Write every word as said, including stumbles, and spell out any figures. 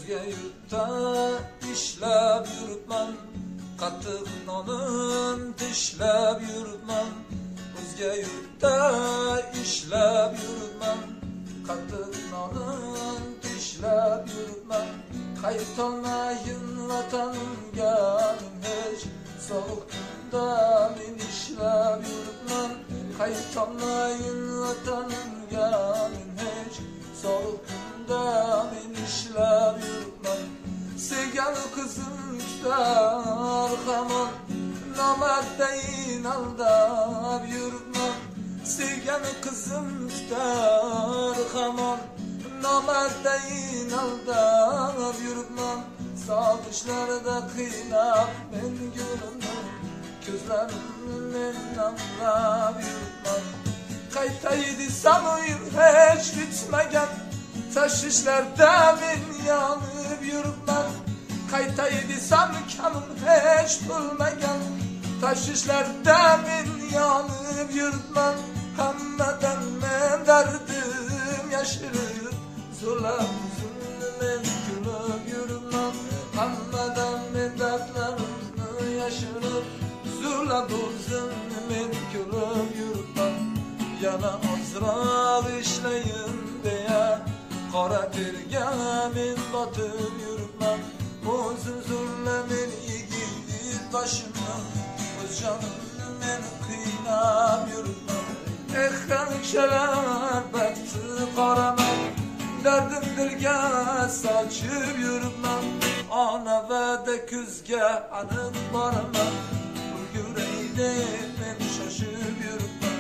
O'zga yurtda ishlab yuribman, qattiq nonim tishlab yuribman. O'zga yurtda ishlab yuribman, qattiq nonim tishlab yuribman. Qaytolmayin vatanimga hech, sovuq kunda men ishlab yuribman. Qaytolmayin vatanimga hech, sovuq kunda men ishlab yuribman. Sevgan qizim kutar hamon, nomarddayin aldab yuribman. Sevgan qizim kutar hamon, nomarddayin aldab yuribman. Sog'ishlarda qiynab men gulimni, ko'zlarimni men namlab yuribman. Qaytay desam o'yim hech bitmagan, tashvishlarda men yonib yuribman. Qaytay desam kamim hech to'lmagan, tashvishlarda men yonib yuribman. Hammadan men dardim yashirib, zo'rlab o'zimni men kulib yuribman. Hammadan men dardlarimni yashirib, zo'rlab o'zimni men kulib yuribman. Yana ozroq ishlayin deya qora terga men botib yuribman. O'zim zo'rla men yigit boshimdan, o'z jonimni men qiynab yuribman. Eh, qanchalar baxti qoraman, dardim dilga sochib yuribman. Ona va'da kuzga aniq boraman, ulguray deb men shoshib yuribman.